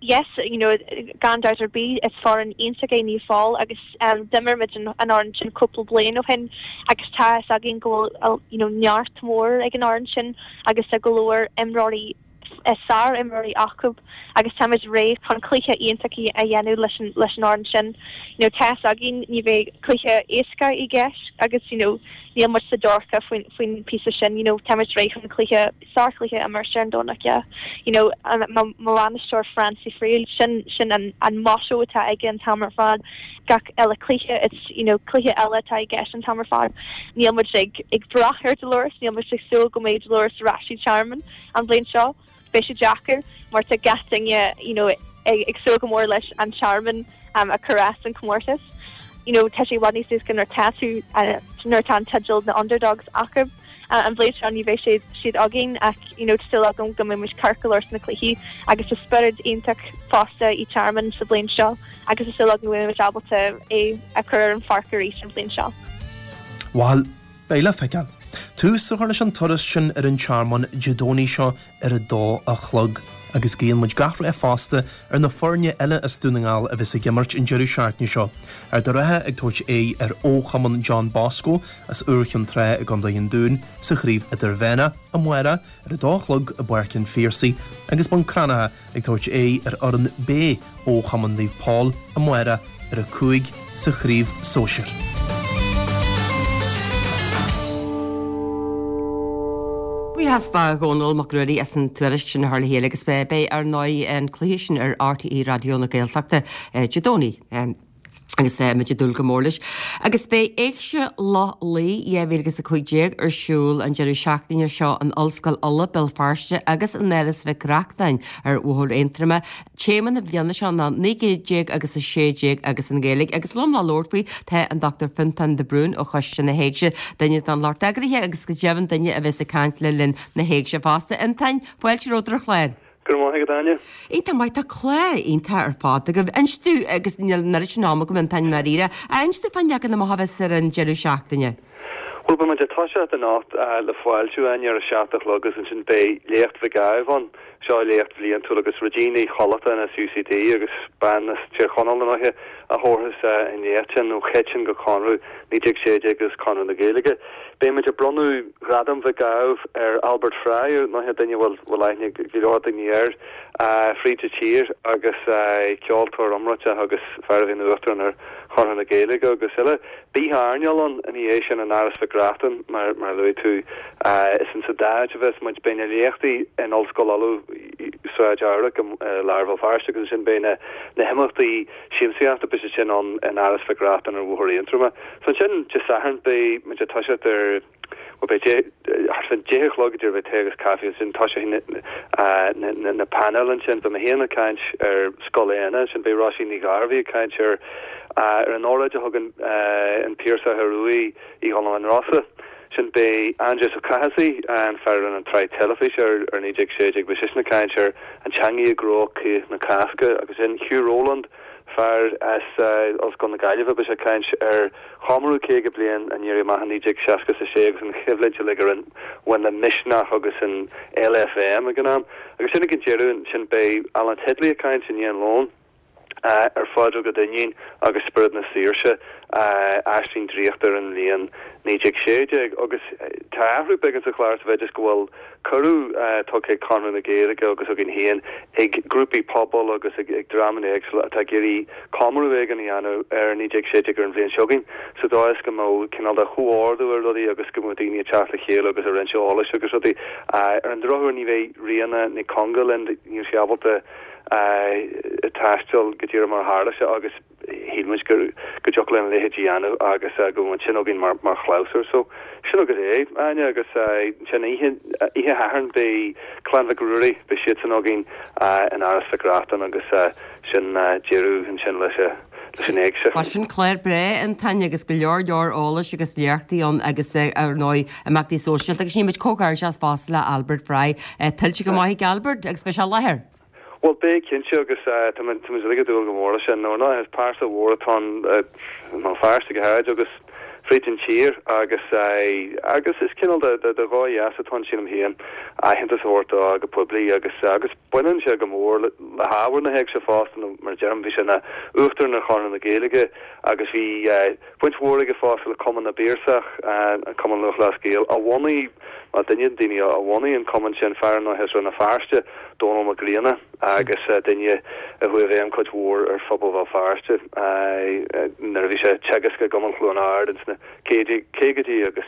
yes, gandart er be it's for an einstake ní fall agus dimmer mit an orange couple blain of hin agus ta agin go neart mór ag an orange agus a galoor imrori sar imrori akub agus tamid ré kan cliche einstake a yenu leis an orange ta agin ni ve cliche éska I geis agus níl mar sa dorcha foin pí sin tamid ré chun cliche sarcliche immerse an donna Moranistor Francie Freel sin an motto ta again hammer fan gach ella cliche it's cliche ella ta geis an hammer fan níl mar ag bracher Dolores níl mar so go méid Dolores Rashi Charman an Blaine Shaw Bishop Jacker mar ta gating ag so go mór leis an Charman a caress and comortis teshi wadni sus gan tattoo nurtan tedjil the underdogs akab an Blaine Shaw ni ve she'd agin ac still agam gum mis carcal or snickly agus a spirit intak fosta I Charman sa Blaine Shaw agus still agam which able to a career and farker in Blaine Shaw. Well, Baila fegan. Tú sa chuirne an turas sin an Charman Jadóní seo a dó a chlog agus géan muid gahra fásta na forne eile is dúnaáil a bheits a gimmart in Jerry Shartney seo. De rathe ag tuairt óchaman John Bosco as uirchan tre a gandaon dún sa chríomh idir bhéna a muire a dálog a buircin fiersaí agus bon cranathe ag tuairt oran B óchaman Líomh Paul a muire a cuaig sa chríomh sóisiir. Bhí haspa gónal macrúí as an tuaris sin Harla Héala agus bé ar 9 an cléisisin ar RTE radio na Gaeltachta Jadóní agus meidir dul go mórlis. Agus bé éagse lá lí éhhégus a chuidéag ar siúil an Jerry Seachtaine seo an Olscail Ulla Belfast agus an neras bheith creachtain ar uthúil intrama. Chéman na bhlianna seo na 9 agus a 6 agus an Gaeilge agus lom lá Lordfaí the an Dr. Fintan de Brún ó chuiste na héigse daine an Lord Agrithe agus go deaban daine a bheits a cant le linn na héigse fásta intain bhfuil ródra chléir. Gurmáige Dania. Ínta mai tá chléir ínta ar fád go einstú agus nationalma go mentain na ríre a einstú fanneagan na mohabes ar an Jerry Seachtaine. Well, ba man de tasha the nacht le foiilú an ar a seaach logus an sin bé lécht vi gaibhan seo lécht bblion tú agus Regina Cholata na UCD agus ban tíir chonal nathe a hórthas in étin ó chétin go conrú ní dig sé agus conú na Gaeilge. Bé me de bronú radam vi gaibh ar Albert Fry nathe daine bhfuil leithnig giláding fríte tír agus ceoltóir omrate agus ferhín uachtar ar chonú na Gaeilge agus ile bíthárneal an éisian an áras fi graftan mar lui tú is an sadáid a bheits muid béine léchtaí in Olscoil Alú Suajarach Larval Farste agus sin béine na himachtaí siamsaíachta bis sin an áras fi graftan ar bhuairí intrama. So sin just saharn bé muid a taise ar fan déchlogidir bheith tegus cafi sin taise na panel an sin ba ma héana kaint ar scoléana sin bé Roshi ní Garvey kaint ar an óide hagan an Piersa Harui I Holland an Rossa sin bé Andres O'Cahasy an fer an tri telefish ar nídig séig be na kaint an Changi a Grok na Casca agus in Hugh Rowland far as gan na Gaileh be a kaint ar chomarú céige blian an éri mahannídig seaca sa ségus an chifleid ligar an when na Mishnah agus an LFM a gannam agus sinna gin jeú sin bé Alan Hedley a kaint in Ian Lone ar fáidir go dain agus spirit na síirse astín dríochttar an líon nídig séide agus táhrú began sa chláir bheith just gohfuil choú tuché conú na Gaeilge agus a gin héan ag grúpi pobl agus ag dramaní a tá géirí comú an anú ar nídig séide gur an bblion seogin so dá is go mó cinál a chuáú ar rodí agus go daoine teachla chéal agus a rinseála agus rodí ar an drothú ní bheith riana na Congal an ní seabalta tastal gotíir mar hála se agus hímuis go jolen lehéanu agus go man sin gin mar chlauser so sin agus aine agus sin ihe haharn be clan goúí be si an gin an áras sa graftan agus sin jeú an sin lei sin chléir bre an taine agus go leor ólas agus leachtaíón agus ar 9 amachtaí sóisialt agus níimiid cóáir se fás le Albert Fry tiltte go maithaigh Albert ag speisial lethir. Well, bé cinse agus ligad dúil go móra sin nó ná has pása bhórtá má fearsta go háid agus Fritin cheer agus is kinnal de roi as ton sinam hien a hin hort a publi agus bunnen se gomór le hawer na heg se fasten mar germ vi na uchter na cho na gelige agus vi puintwoige fast le kommen na beersach en kommen noch lasgeel a woni a dinne a woni en kommen sin fer no hes na farste don ma glene agus dinne a hu am kwoor er fobal va farste ner vi se tchegeske gommen chlonard en sna kegetí agus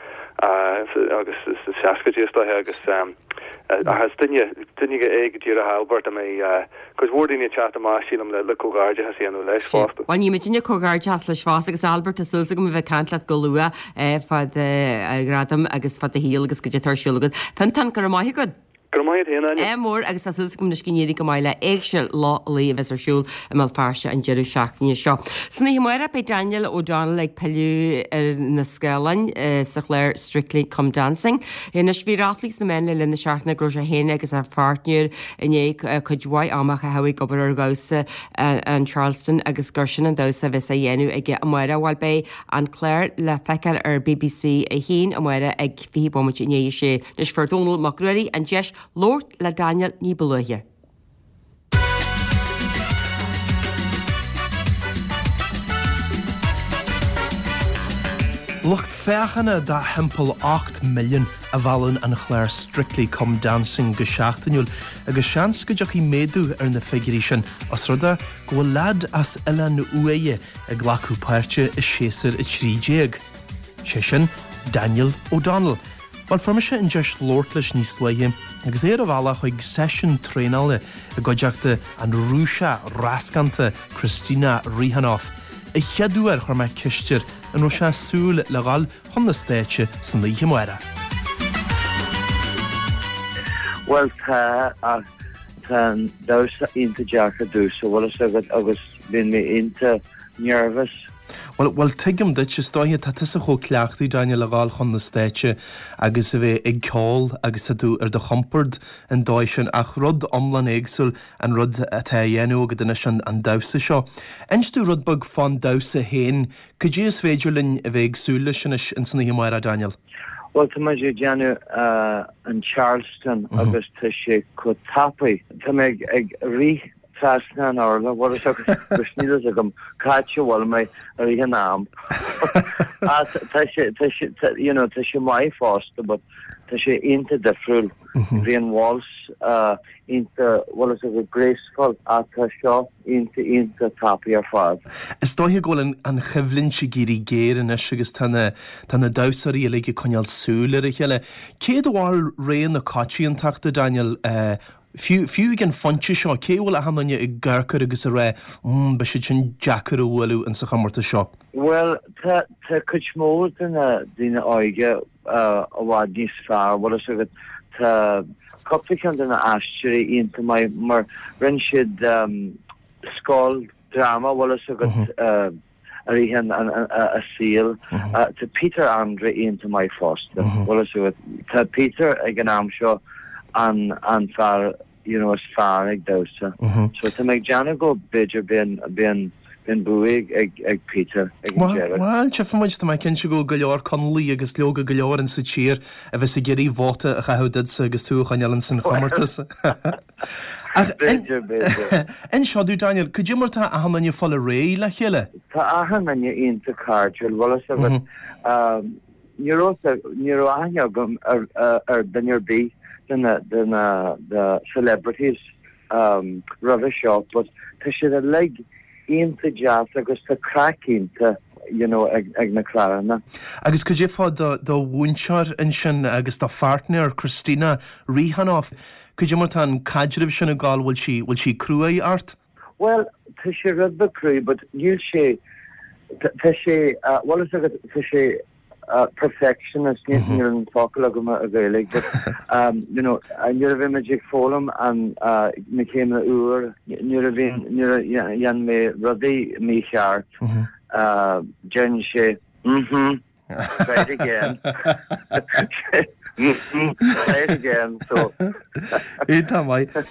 seaskatí sta agus has dunne éigetí a Halbert a mé cos wordíine chat máisinom le cogáide has an leis fásta. Waní me dinne cogáide has leis fásta agus Albert a sulsa go bheith cantlaat go lua fad gradam agus fad a híal agus go tar siúlagad. Tan go maithí go? Mór agus asús gom na cinnéí go maiile éagse lá lí bheits arsúil a mápáise an jeú seachtaí seo. Sanna hi muire be Daniel O'Donnell ag peú na scalain sa chléir Strictly Come Dancing. Nas bhí ráflís na men le lena seachna gro a héine agus a fartniúr iné chudhhaid amach a haigh gobar ar gása an Charleston agus gursin an dosa bheits a dhéanú ag a muire bhil bé an chléir le feiceil ar BBC a hín a muire ag bhí bommit iné sé nes for Donald McGrady an deis Lord le Daniel ní beluithe. Lucht fechanna dá hempel 8 milliún a bhhain an chléir Strictly Come Dancing go seachtainúil agus seans go deach í méadú ar na figurí sin as ruda go lad as eile na uaie ag ghlacu páirte is séasar i trídéag. Sé sin Daniel O'Donnell. Bal forma se in just Lord leis níos leihe agus a bhela chuig session tréáile a goideachta an rúise rascanta Christina Rihanoff. I cheadúar chuir me cisteir an ó se súil le gáil chun na stéite san líhe muire. Well tá dása inta deacha dúsa bhil agus bhíon mé inta nervous. Well tuigem dit se stáithe tá is a cho cleachtaí daine le gáil chun na stéite agus a bheith ag ceáil agus tú ar de chompord an dóid sin ach rud omlan éagsúil an rud atá dhéanú go duine sin an damsa seo. Einstú rudbug fan damsa héin, go dtí is féidir linn a bheith agsúla sin in sanna himáire Daniel? Well tá mé deanú an Charleston agus tá sé chu tapaí. Tá mé ag rí Fasna an orla, what is snídas a gom catcha wal mé ar ihe náam. Tá sé mai fásta, but tá sé inta defriúil rian walls inta wal is a graceful a tá seo inta tapi ar fad. Is dóithe ggóil an cheflinn si géirí géir in agus tanna dásarí a leige coneal súla a chéile. Céad bháil réan na catchaí an tachta Daniel Fiú gan fonte seo, céhfuil a hanne i ggurchar agus a ré be si sin Jackar a bhfuilú an sa chamarta seo. Well, tá chud mór duna áige a bhád níos fearr, bhil is agad tá coptachan duna aisteí onanta mar rin siad scáil drama, bhil is agad ar ihan a síl. Tá Peter Andre onanta mai fásta, bhil is agad tá Peter ag an am seo an fearr as far ag dosa. So to make Jana go bidger bin buig ag Peter ag Gerard. Well, se fa muid mai cin se go goleor conlí agus leoga goleor in sa tír a bheits a géirí bhóta a chahuidid agus tú chanealan san chamartas. En seodú Daniel, could you martá a hanna fol a ré le chéile? Tá a hanna inta cardúil, wala sa Níró aine gom ar Dinner B than the celebrities rubber shop, but to should a leg into jazz agus to crack into ag na clarana. Agus could you fá the wúnsear in sin agus the fartner Christina Rihanoff, could you martá an cadrib sin a gáil will she crua art? Well, to she rubber crew, but you say to she what is it to she perfectionist and talk like a gaelic, but you're a magic forum and became the ur you're yan me ruddy me shart Jen she try it again. Try it again. So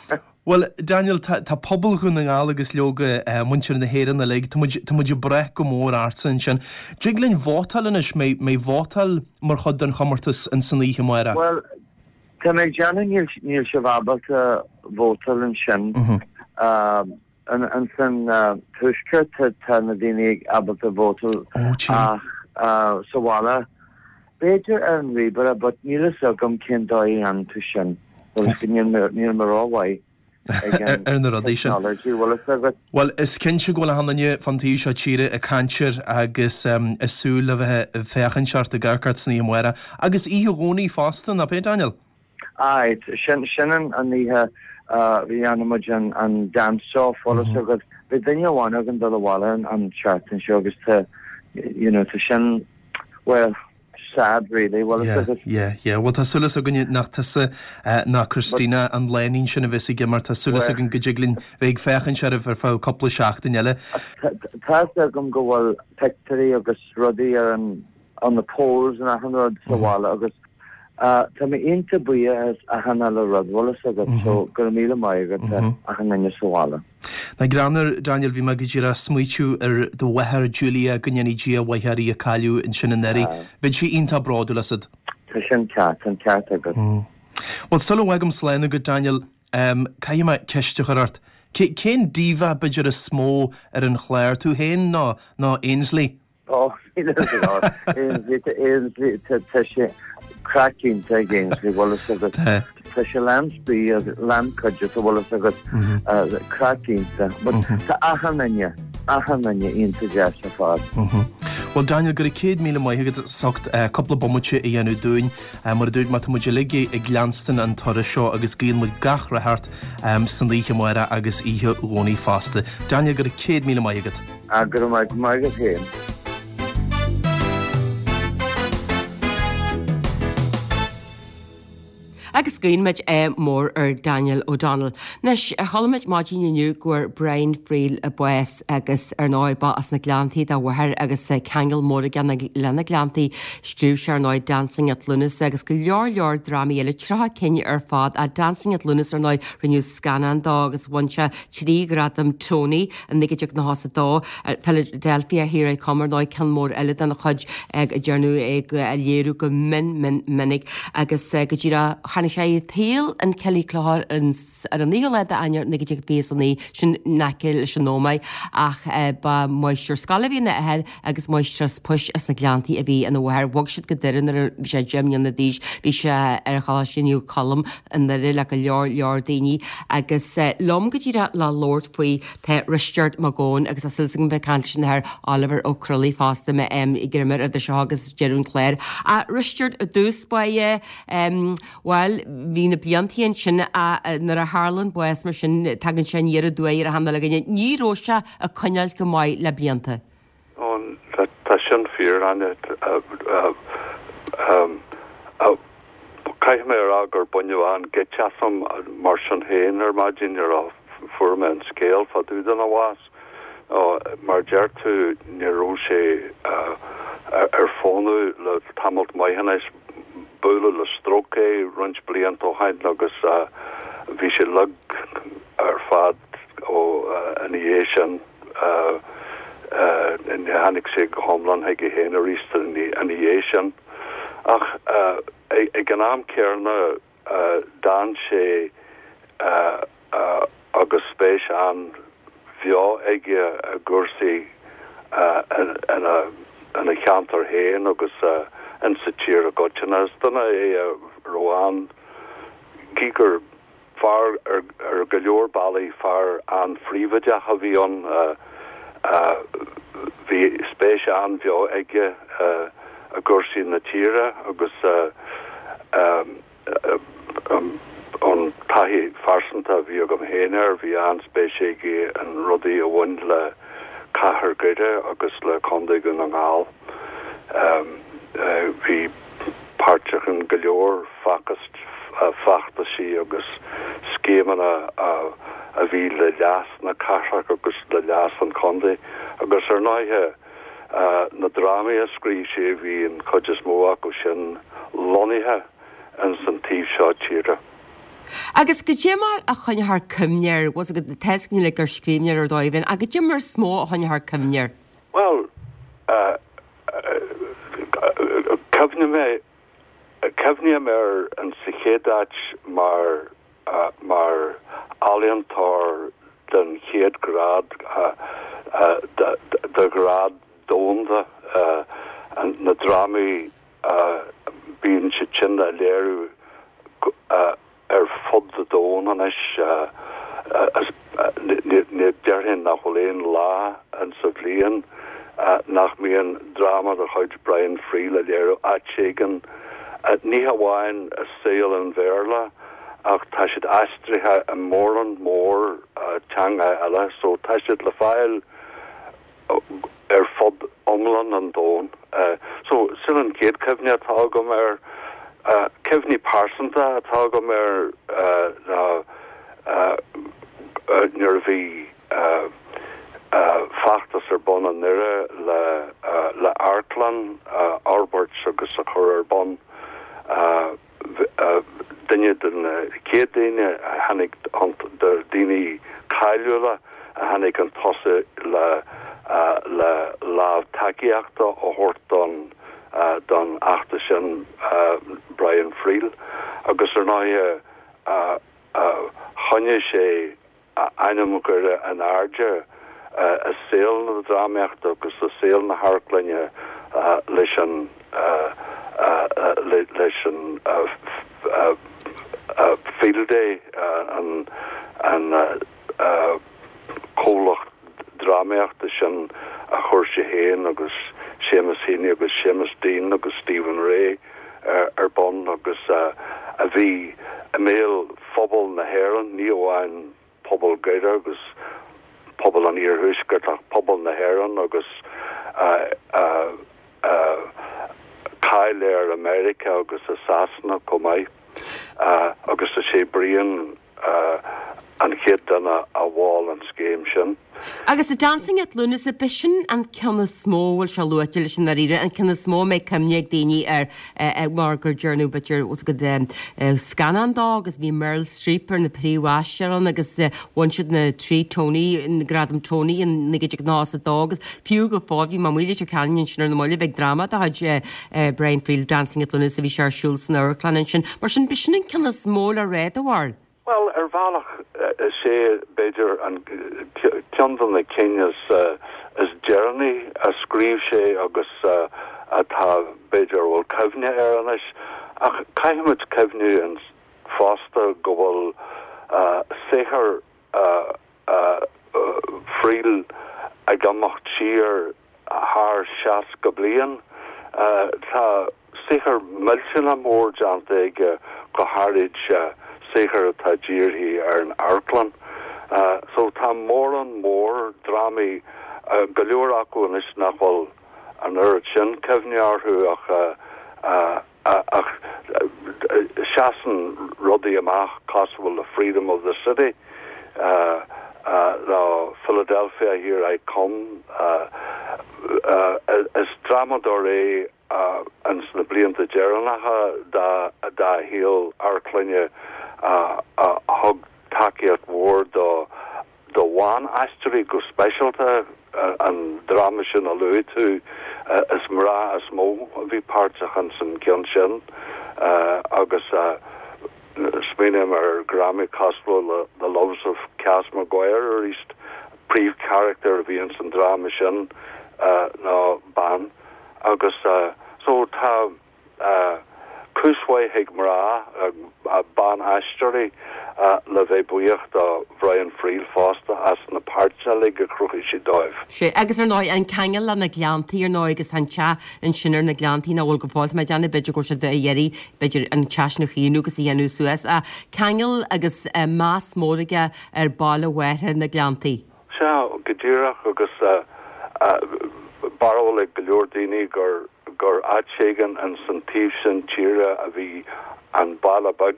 Well, Daniel, tá pobl chun an álagus leoga muintir na héan na le, tá muidir brech go mór arsan sin. Jiglinn bhótal inis mé bhótal mar chud an chamartas an saníthe maira? Well, tá méid deanna níl se bhabalta bhótal an sin. An san tuisce tá na daine abalta bhótal ach sawala. Beidir an ribara, but níl agam cin dóí an tu sin. Well, níl mar áhhaid. Na rodí sin. Well, is cinse go le hanne fantíí seo tíre a cantir agus isú le bheith fechan seart a garcart sní muire. Agus í gcónaí fástan a pe, Daniel? Áid, sinan an ihe bhí anmuid an danseo fólas agad. Bhí daine bháin agan dul bhile an seartan seo agus tá sin, well, sad, really. Well, yeah. Well, tá sulas agan nach tasa na Christina an Lenin sin a bheits i gimar tá sulas agan go jiglinn bheith fechan sear ar fá coppla seachtain eile. Tá agam go bhfuil pectorí agus rudaí ar an na poles an ahanrad sa bhála agus tá mé inta buíe a hanna le rudhlas agad so gur míle mai agad a hanna sa bhála. Na granar, Daniel, bhí me go ddíra smuitiú ar do wethar Julia gonneanní dia waitharí a cáiliú in sin neri. Bhid si ionta bráú lasad? Tá sin ceart agad. Well, sulla wagam sléna go, Daniel, caim me ceiste chuart. Cén díomha beidir a smó ar an chléir tú héin ná Ainsley? Ainsley tá sé cracking te Ainsley Wallace agad. Tá sé Lansby a Lancodge a Wallace agad cracking te. But tá ahananya into jazz a fád. Well, Daniel, gur 100 míle mai hagad socht coppla bommute a dhéanú dúin mar dúid mat muidir ligé ag glanstan an torra seo agus géan mu gachra hart san líche maira agus ihe gcónaí fásta. Daniel, gur 100 míle mai hagad. Gur mai gad héin. Agus gcuinmeid mór ar Daniel O'Donnell. Nes cholamid máidíniu gur Brian Friel a bues agus ar náidba as na glantaí a bhathir agus cheangal mór gan lena glantaí stúil ar náid Dancing at Lunas agus go leor drámaí eile trotha cinne ar fád a Dancing at Lunas ar náid rinneú scanan dá agus bhaintse trí gradam Tony an nigideach na hása dá Philadelphia hir é comar náid cin mór eile den na chuid ag a dearnú ag a léirú go minnig agus go ddíra sé théal an celí chláir ar an níleid a ainear nigideach bésanní sin necil sin nómaid ach ba moistir scalahína ahead agus moistir push as na glantaí a bhí an bhhair bhag siad go deirean ar bhí sé Jimmy na díis bhí sé ar chaá sinniu colm an ri le go leor daoine agus lom go dtíra le Lord faoi te Richard Magón agus asilsan bheith can sin ar Oliver O'Crully fásta me i grimar ar de seo agus Jerún Clare a Richard a dús ba well hí na bliantíon sin nar a Harlan bues mar sin tagann sin ar a dúir a hanna le gine níróise a coineal go maiid le blianta. Tá sin fear an caiith mé agur buinneháin get teasam mar sin héin ar maidin ar á forma an scéal fa dúdan a bhás mar deirtú níró sé ar fónú le tamalt maihanais búla le stroke runch bliant ó haid agus bhí sé lug ar fad ó aníhéisian in hanig sé go homlan heige héna rísta aníhéisian ach ag an am cearna dan sé agus spéis an bheo ige a gursaí an a cheantar héin agus an sa tír a gotchanas dana roan gígur far ar go leor bailí far an phríomhaide a bhí an bhí spéis an bheo ige a gursaí na tíre agus an taithí farsanta bhí agam héanaar bhí an spéis ige an rudaí a bhain le chathair gaide agus le condaigh an ngáil hí páirteach an go leor fachta sí agus scéman a bhí le leas na caiseach agus le leas an condaigh agus ar náithe na drámaí a scríb sé bhí an chuideas móach go sin lonithe an san tíobh seo tíre. Agus go démar a chuinethar cymneir was go de teiscin le gur scríbneir ar dóibhinn, a go démar smó a chuinethar cymneir. Well, cefne mer an sichédat mar aliantar den 100 grad de grad dónda an na drami bín se tsinda léirú fod de dón an ne derhin nach choléin lá an sa bblian nach mi an drama de chuid Brian Friel a léirú atségan ní haháin a saoil an bhéla ach tá siad astrithe a mór an mór teanga eile, so tá siad le fáil fod omlan an dón. So sin an céad cefne atá gom cefni parsanta atá gom nuair bhí fachtas ar bon an nire le Arklan Albert agus a chur ar bon dunne den céad daine hannig der daine caiiliúla a hannig an tosa le láh takeíachta ó hort don achta sin Brian Friel agus ar náithe chonne sé einam gur an airde a saoil na drámaíachta agus a saoil na Harclainne leis an field day an cólach drámaíachta sin a chuir sé héin agus Seamus Heaney agus Seamus Dean agus Stephen Ray ar bon agus a bhí a méal phobal na Héireann ní óháin pobl gaiire agus pobl an iarthúsgurt ach pobl na Héireann agus Kyle America agus a Sasna comai agus a sé brian an chéad an a bháil an scéim sin. Agus a dancing at Lunas a bisin an cena smó se luúil sin ire an cena smó méid cymneag daoine ar ag margur journú bitir was go scanandá agus bhí Meryl Streep ar na príomhhaisteán agus bhainsiad na trí Tony in gradam Tony in na gaiidir nás a dágus piú go fáhí má muile ar canan sin ar na mile bheith drama a had Brian Friel dancing at Lunas a bhí sear siúls na Irclan sin mar sin bisin an cena smó a réad a bhhail. Well, bhealach sé beidir an ceandan na céine as journey a scríb sé agus atá beidir bhfuil cefne ar anis ach caiimiid cefne an fásta go bhfuil séchar Friel ag amacht siar haar seas go blian tá séchar milsin a mór deanta ag go háid séchar atá ddíorthaí ar an Arklan. So tá mór an mór drámaí go leor acu is nach bhfuil an uirid sin cefnearthú ach seasan rudaí amach cosfuil the freedom of the city. Philadelphia here I come as dramador an na blianta dearnacha da híal Arklanne hug takeíart mór do bháin aisteoirí go specialta an drama sin a luú tú is mrá as mó a bhí páirteach an san ceann sin agus spéinem ar Grammy Coswell the Loves of Cass Maguire or east príomh character a bhí an san drama sin ná ban agus so tá cúshaid heag mrá a ban aisteoirí le bheith buíocht a Brian Friel fásta as na páirte le go cruchaí si dóibh. Sé agus ar náid an ceangal le na gleantaí ar náid agus an tea an sinar na gleantaí na bhfuil go fáil me deanna beidir go se dhéirí beidir an teas na chianú agus i dhéanú suas a ceangal agus más móraige ar bála weithe na gleantaí. Se go dtíireach agus barhfuil le go leor daoine gur áitségan an san tíobh sin tíre a bhí an bála bag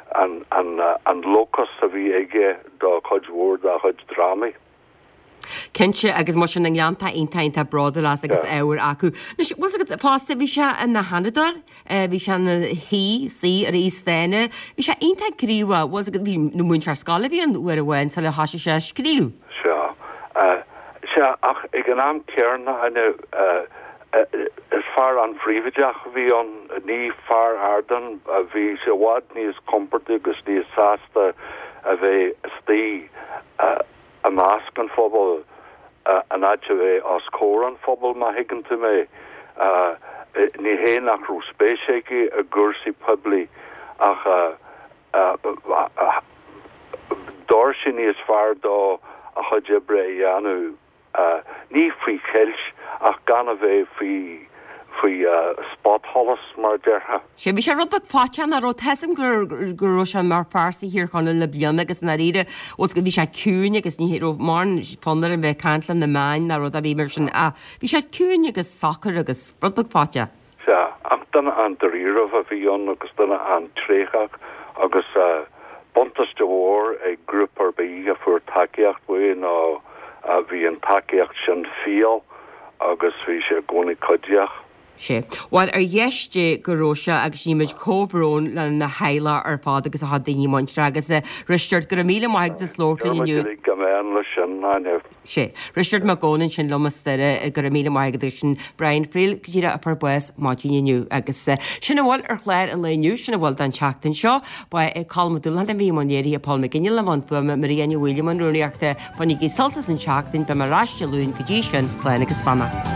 an locus a bhí aige do chuid mhór a chuid drámaí. Kense agus mar an leanta eintainta brada las agus éir acu. Was fásta bhí se an na Hanadar, bhí se na hí sí ar ístéine, bhí se einta críúa, was go bhí na mún ar scala bhí an uair a bhain sa le hasise se scríú. Se ach ag an am cearna is far an fríomhaideach bhí an ní far ardan a bhí se bhád níos comparte agus níos sásta a bheith stí a másc an phobal an aide bheith as cór an phobal má higann tú mé ní hé nach rú spéisiigi a gúrsaí publi ach dóir sin níos far dó a chuide bre anú ní frí cheilt ach gan a bheith frí spot hollas mar deartha. Sé bhí sé rudbah fátean a rothesim gur se mar farsaí hir chuna le bliana agus na riide os go bhí sé cúne agus ní roh mar fannar an bheith cantlan na main na rud a bhí mar sin bhí sé cúne agus sacr agus rudbah fáte. Se ach dana an doíireh a bhíon agus dana an tréchach agus buntas de bhór ag grúpar bí a fuair takeíocht buin á a bhí an takeíocht sin fial agus bhí sé gcónaí codiach. sé. Bháil ar dhéiste goróise agus níimiid cóhrón le na heile ar fád agus a daoine maintre agus risteart gur míle maigh a slóirta inniu. sé. Risteart má ggónann sin lomasteire gur míle maigad sin Brian Friel gotíire a bues mátíniu agus sinna bháil ar chléir an leniu sinna bháil an teachtain seo ba calmadúla a bhí manéirí a Paul McGinne le man fuama Marianne William an rúíachta fannig í saltas an teachtain be mar ráiste lún go dtí sin sléin agus fanna.